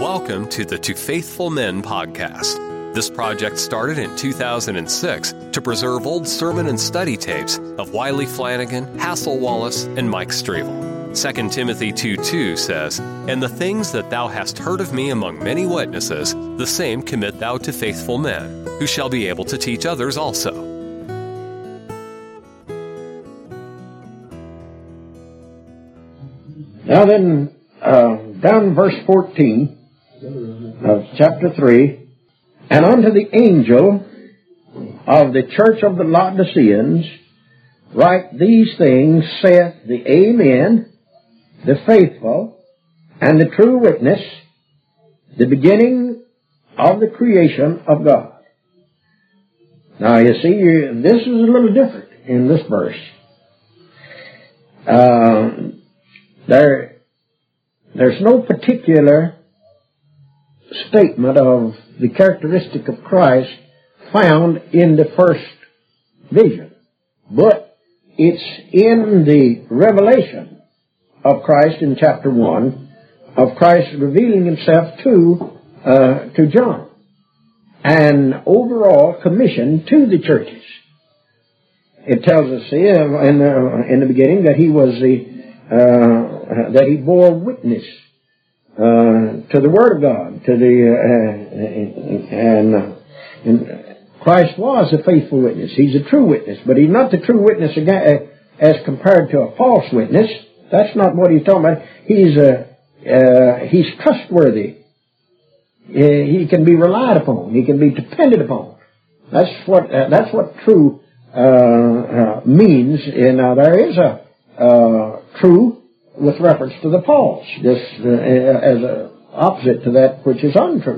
Welcome to the To Faithful Men podcast. This project started in 2006 to preserve old sermon and study tapes of Wiley Flanagan, Hassel Wallace, and Mike Stravel. 2 Timothy 2:2 says, "And the things that thou hast heard of me among many witnesses, the same commit thou to faithful men, who shall be able to teach others also." Now then, down in verse 14 of chapter 3, "And unto the angel of the church of the Laodiceans write these things, saith the Amen, the faithful, and the true witness, the beginning of the creation of God." Now you see, this is a little different in this verse. There's no particular statement of the characteristic of Christ found in the first vision, but it's in the revelation of Christ in chapter 1, of Christ revealing himself to John, and overall commission to the churches. It tells us here in the beginning that he was that he bore witness to the Word of God, and Christ was a faithful witness. He's a true witness, but he's not the true witness again, as compared to a false witness. That's not what he's talking about. He's trustworthy. He can be relied upon. He can be depended upon. That's what true means. Now there is a true with reference to the false, just as an opposite to that which is untrue.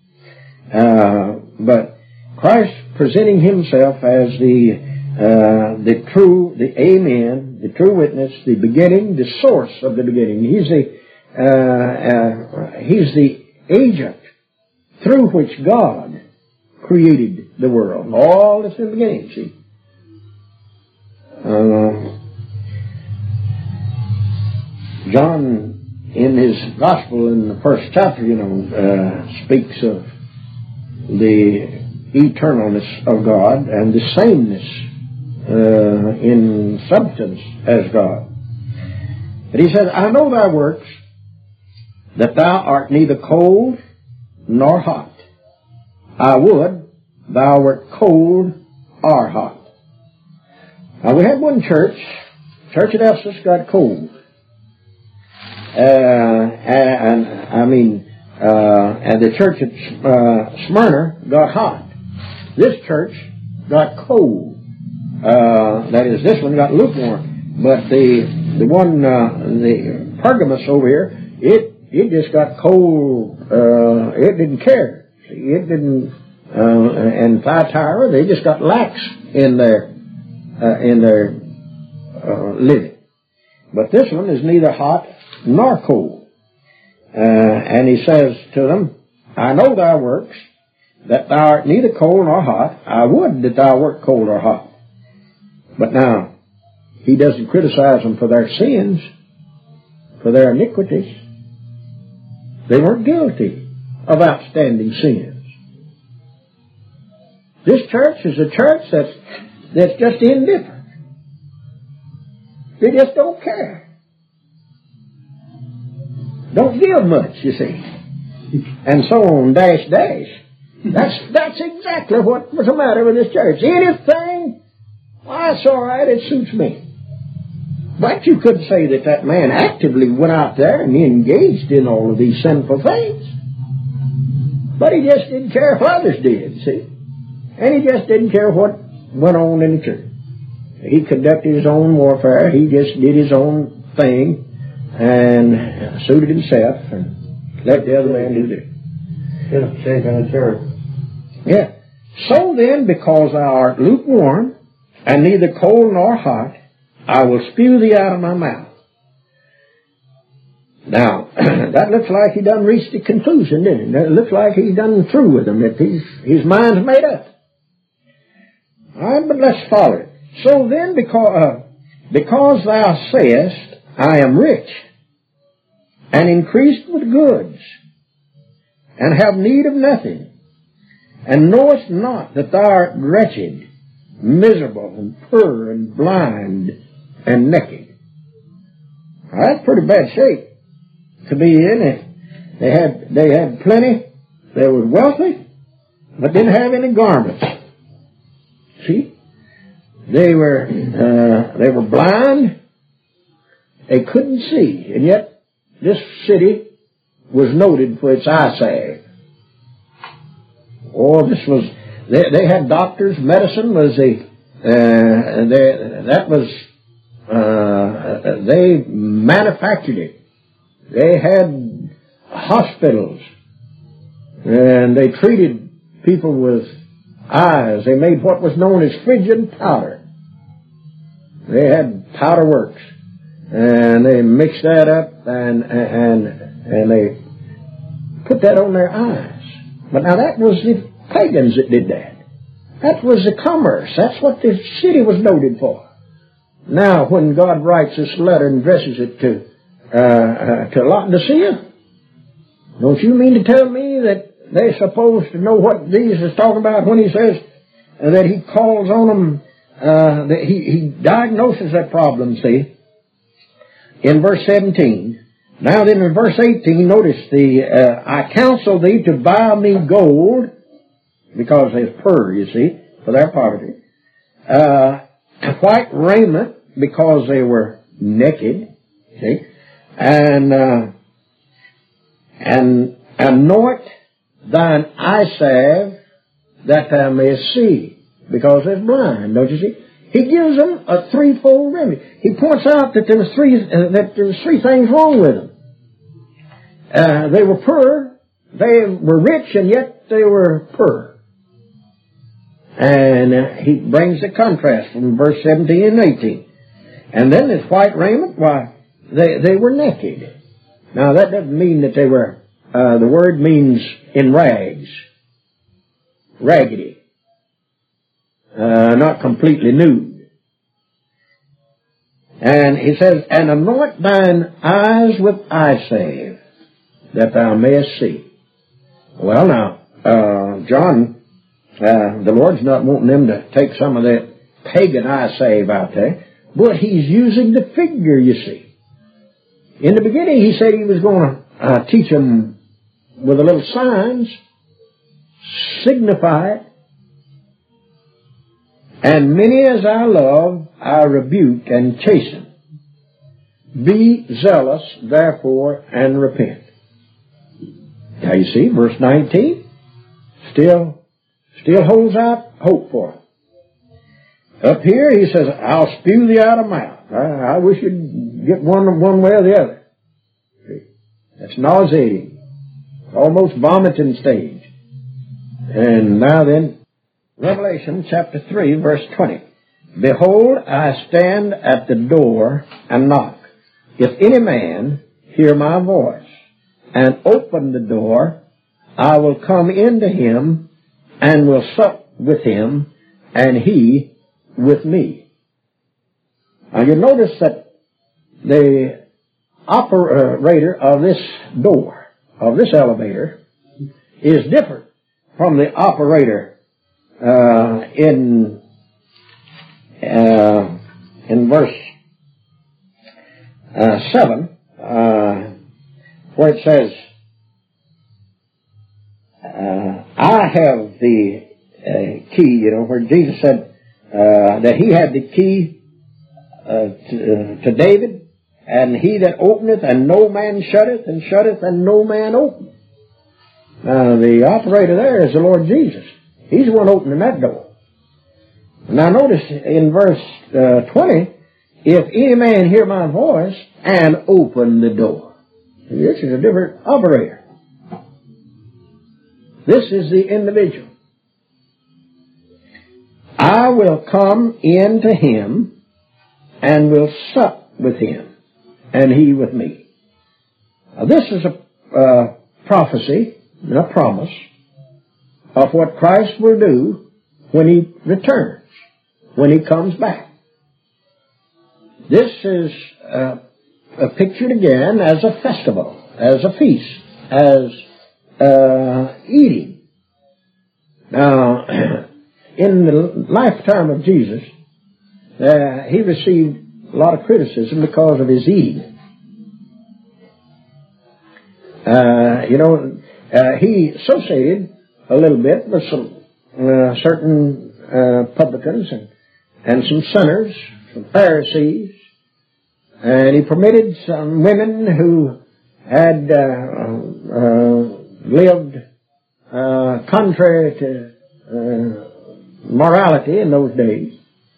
But Christ presenting himself as the true, the Amen, the true witness, the beginning, the source of the beginning. He's the agent through which God created the world. All that's in the beginning, see. John, in his gospel, in the first chapter, speaks of the eternalness of God and the sameness in substance as God. But he says, "I know thy works, that thou art neither cold nor hot. I would thou wert cold or hot." Now we had one church at Ephesus got cold. And the church at Smyrna got hot. This church got cold. That is, this one got lukewarm. But the one, the Pergamos over here, it just got cold. It didn't care. It didn't. And Thyatira, they just got lax in their living. But this one is neither hot nor cold. And he says to them, "I know thy works, that thou art neither cold nor hot. I would that thou wert cold or hot." But now, he doesn't criticize them for their sins, for their iniquities. They weren't guilty of outstanding sins. This church is a church that's just indifferent. They just don't care. Don't give much, you see. And so on, dash. That's exactly what was the matter with this church. Anything, why, it's all right, it suits me. But you could say that man actively went out there and he engaged in all of these sinful things. But he just didn't care if others did, see. And he just didn't care what went on in the church. He conducted his own warfare. He just did his own thing and suited himself and let the other man do this. Shaking the church. Yeah. "So then, because thou art lukewarm, and neither cold nor hot, I will spew thee out of my mouth." Now, that looks like he done reached a conclusion, didn't it? That looks like he's done through with him, that his mind's made up. All right, but let's follow it. "So then, because thou sayest, I am rich, and increased with goods, and have need of nothing, and knowest not that thou art wretched, miserable, and poor, and blind, and naked. Now, that's pretty bad shape to be in. They had plenty. They were wealthy, but didn't have any garments. See, they were blind. They couldn't see, and yet this city was noted for its eye salve. Oh, this was. They had doctors. Medicine was they manufactured it. They had hospitals, and they treated people with eyes. They made what was known as Phrygian powder. They had powder works, and they mixed that up, and they put that on their eyes. But now that was the pagans that did that. That was the commerce. That's what the city was noted for. Now, when God writes this letter and addresses it to Laodicea, don't you mean to tell me that they're supposed to know what Jesus is talking about when he says that he calls on them, that he diagnoses that problem, see, in verse 17. Now then in verse 18, notice I counsel thee to buy me gold, because there's purr, you see, for their poverty, white raiment, because they were naked, see, and anoint thine eye salve that thou mayest see, because they're blind, don't you see? He gives them a threefold remedy. He points out that there was three things wrong with them. They were poor, they were rich, and yet they were poor. And he brings the contrast from verse 17 and 18. And then this white raiment, why, they were naked. Now that doesn't mean that they were, the word means in rags, raggedy, not completely nude. And he says, and anoint thine eyes with eye salve, that thou mayest see. Well now, John, the Lord's not wanting them to take some of that pagan eye salve out there, but he's using the figure, you see. In the beginning, he said he was going to teach them with a little signs, signify it. And many as I love, I rebuke and chasten. Be zealous, therefore, and repent. Now you see, verse 19, still holds out hope for them. Up here, he says, I'll spew thee out of mouth. I wish you'd get one way or the other. That's nauseating. Almost vomiting stage. And now then, Revelation chapter 3, verse 20. Behold, I stand at the door and knock. If any man hear my voice and open the door, I will come into him and will sup with him, and he with me. Now you notice that the operator of this door, of this elevator, is different from the operator in verse 7, where it says, I have the key, where Jesus said that he had the key to David, and he that openeth, and no man shutteth, and shutteth, and no man openeth. Now, the operator there is the Lord Jesus. He's the one opening that door. Now, notice in verse 20, if any man hear my voice and open the door. This is a different operator. This is the individual. I will come into him and will sup with him, and he with me. Now, this is a prophecy and a promise of what Christ will do when he returns, when he comes back. This is pictured again as a festival, as a feast, as eating. Now, in the lifetime of Jesus, he received a lot of criticism because of his eating. He associated a little bit with some certain publicans and some sinners, some Pharisees, and he permitted some women who had lived contrary to morality in those days.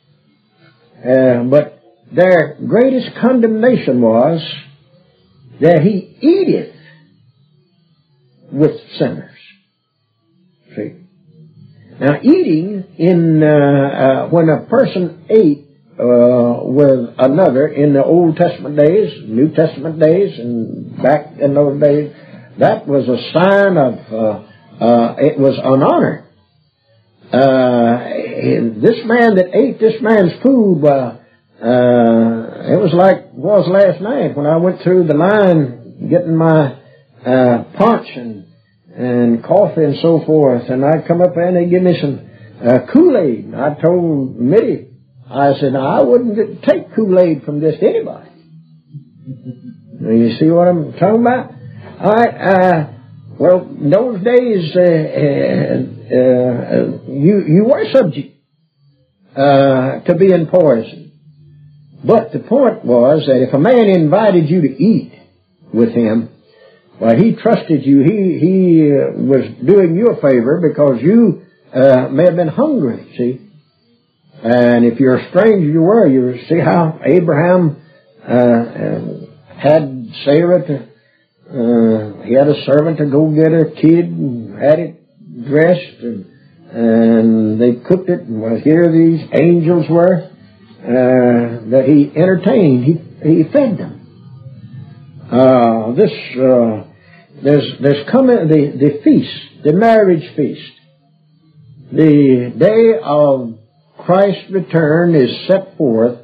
But their greatest condemnation was that he eateth with sinners. See? Now, eating when a person ate with another in the Old Testament days, New Testament days, and back in those days, that was a sign of it was an honor. This man that ate this man's food, it was like it was last night when I went through the line getting my punch and coffee and so forth, and I'd come up there and they'd give me some Kool-Aid. I told Mitty, I said, I wouldn't take Kool-Aid from just anybody. You see what I'm talking about? All right. Well, in those days, you were subject to being poisoned. But the point was that if a man invited you to eat with him, well, he trusted you. He was doing you a favor because you may have been hungry, see? And if you're a stranger, you see how Abraham had Sarah he had a servant to go get her kid and had it dressed and they cooked it, and well, here these angels were that he entertained. He fed them. There's coming the feast, the marriage feast. The day of Christ's return is set forth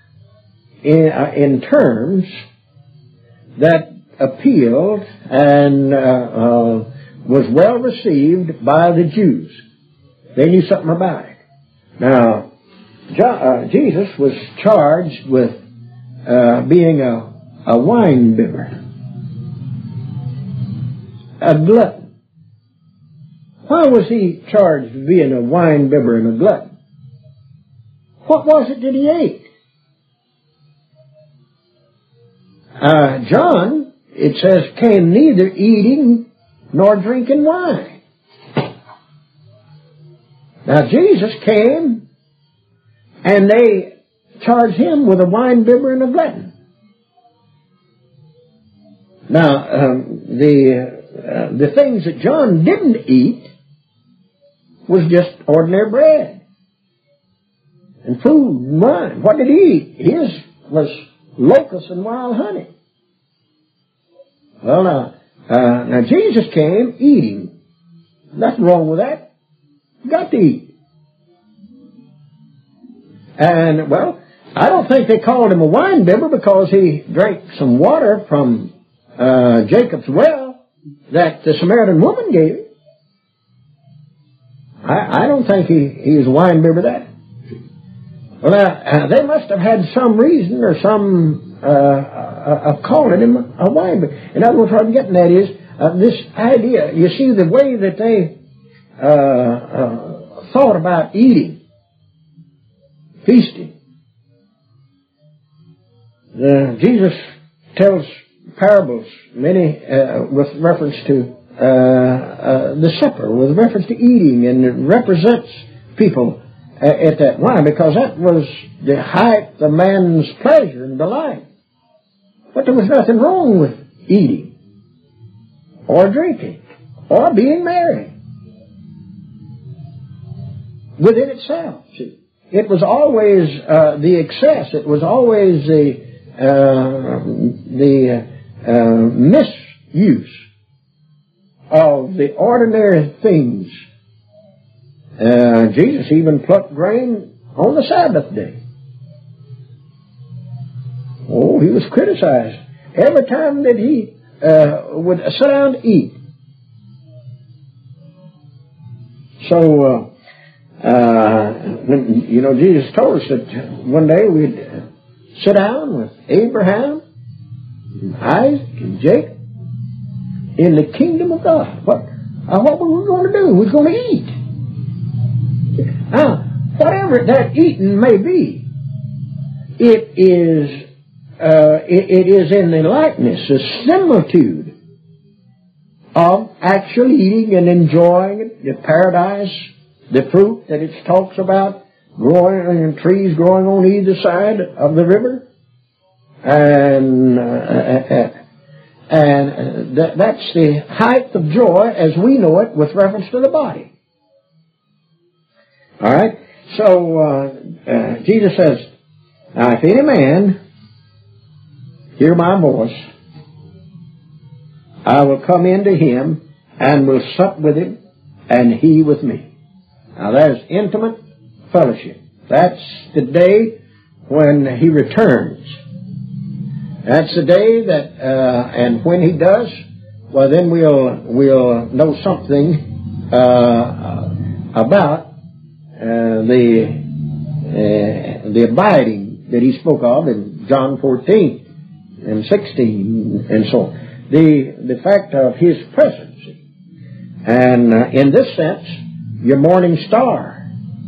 in terms that appealed and was well received by the Jews. They knew something about it. Now, Jesus was charged with being a wine bibber, a glutton. Why was he charged with being a wine bibber and a glutton? What was it that he ate? John, it says, came neither eating nor drinking wine. Now, Jesus came, and they charged him with a wine bibber and a glutton. Now, the things that John didn't eat was just ordinary bread and food and wine. What did he eat? His was locusts and wild honey. Well, now Jesus came eating. Nothing wrong with that. Got to eat. And, well, I don't think they called him a wine bibber because he drank some water from Jacob's well that the Samaritan woman gave him. I don't think he was a wine bibber that. Well, now, they must have had some reason or some of calling him a wine bibber. In other words, what I'm getting at is this idea. You see, the way that they thought about eating, feasting. Jesus tells parables, many with reference to the supper, with reference to eating, and it represents people at that. Why? Because that was the height of man's pleasure and delight. But there was nothing wrong with eating, or drinking, or being merry within itself. See, it was always the excess. It was always the misuse of the ordinary things. Jesus even plucked grain on the Sabbath day. Oh, he was criticized. Every time that he would sit down to eat, So, Jesus told us that one day we'd sit down with Abraham, and Isaac, and Jacob in the kingdom of God. What were we going to do? We're going to eat. Now, whatever that eating may be, it is in the likeness, the similitude of actually eating and enjoying it, the paradise, the fruit that it talks about, growing and trees growing on either side of the river, and that's the height of joy as we know it with reference to the body. All right. So Jesus says, "Now, if any man hear my voice, I will come into him and will sup with him, and he with me." Now, there's intimate fellowship. That's the day when he returns. That's the day that, and when he does, well, then we'll know something about the abiding that he spoke of in John 14 and 16 and so on. The fact of his presence. And in this sense, your morning star,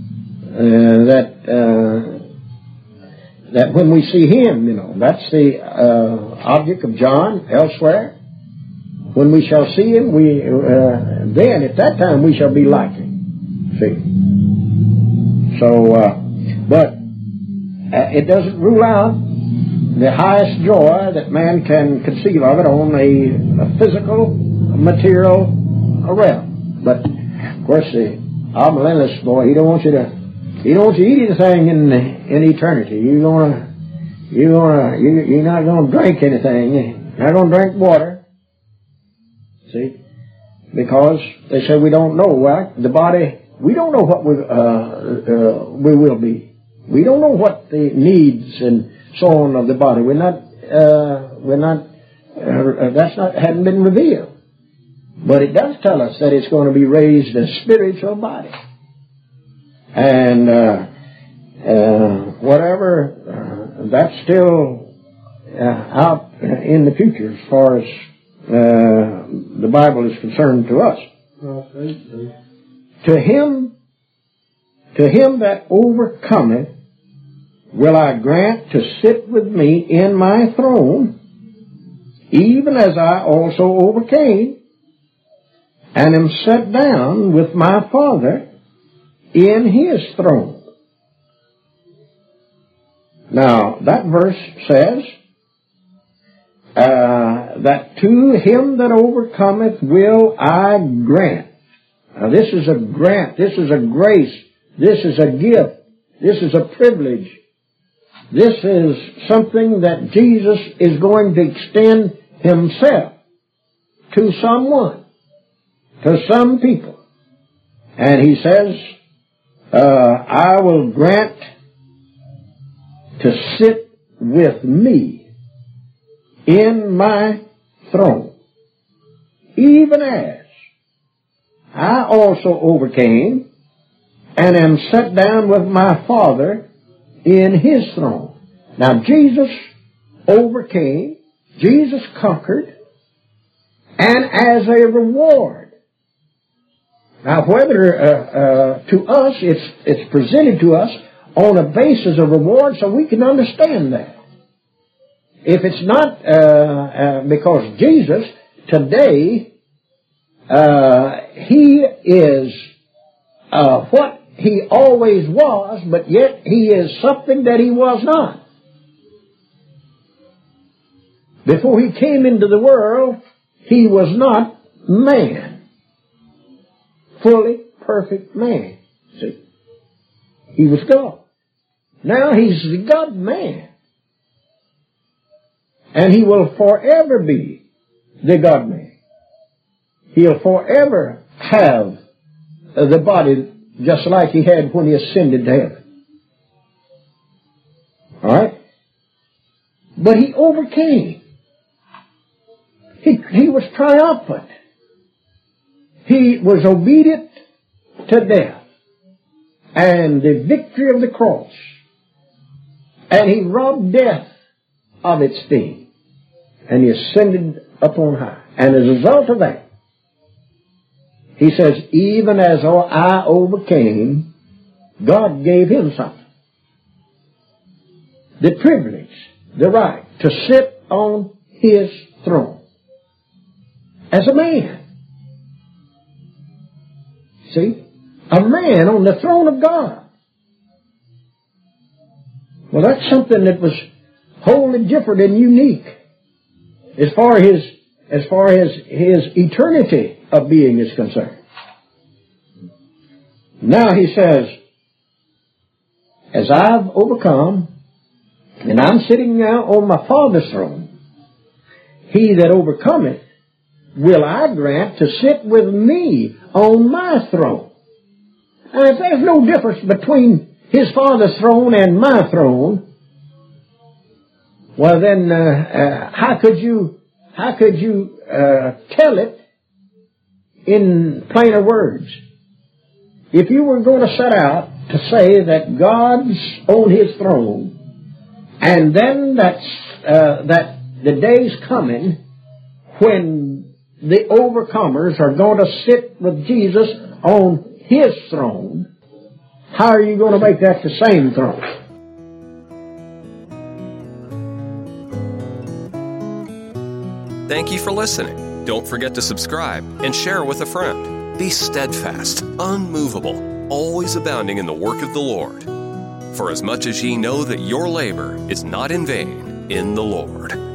that when we see him, that's the object of John elsewhere. When we shall see him, then at that time we shall be like him. See? So, but it doesn't rule out the highest joy that man can conceive of it on a physical, material realm. But of course, the amillennialist boy, he don't want you to eat anything in eternity. You're not going to drink anything. You're not going to drink water. See, because they say we don't know. Well, the body, we don't know what we will be. We don't know what the needs and so on of the body. Hadn't been revealed. But it does tell us that it's going to be raised a spiritual body. And whatever, that's still out in the future as far as the Bible is concerned to us. To him that overcometh will I grant to sit with me in my throne, even as I also overcame, and am set down with my Father in his throne. Now, that verse says that to him that overcometh will I grant. Now, this is a grant. This is a grace. This is a gift. This is a privilege. This is something that Jesus is going to extend himself to someone, to some people. And he says, I will grant to sit with me in my throne, even as I also overcame and am set down with my Father in his throne. Now, Jesus overcame, Jesus conquered, and as a reward. Now, whether to us, it's presented to us on a basis of reward so we can understand that. If it's not because Jesus, today, he is what he always was, but yet he is something that he was not. Before he came into the world, he was not man. Fully perfect man. See? He was God. Now he's the God-man. And he will forever be the God-man. He'll forever have the body just like he had when he ascended to heaven. Alright? But he overcame. He was triumphant. He was obedient to death and the victory of the cross. And He robbed death of its sting. And He ascended up on high. And as a result of that, He says, even as I overcame, God gave Him something. The privilege, the right to sit on His throne as a man. See? A man on the throne of God. Well, that's something that was wholly different and unique as far as his eternity of being is concerned. Now He says, as I've overcome, and I'm sitting now on my Father's throne, he that overcometh will I grant to sit with me on my throne. And if there's no difference between His Father's throne and my throne, well then, how could you tell it in plainer words? If you were going to set out to say that God's on His throne, and then that the day's coming when the overcomers are going to sit with Jesus on His throne, how are you going to make that the same throne? Thank you for listening. Don't forget to subscribe and share with a friend. Be steadfast, unmovable, always abounding in the work of the Lord. For as much as ye know that your labor is not in vain in the Lord.